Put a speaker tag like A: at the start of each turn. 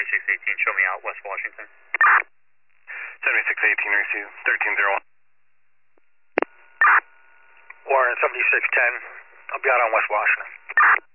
A: 7618, show me out West Washington.
B: 7618, receive 1301.
C: Warren, 7610, I'll be out on West Washington.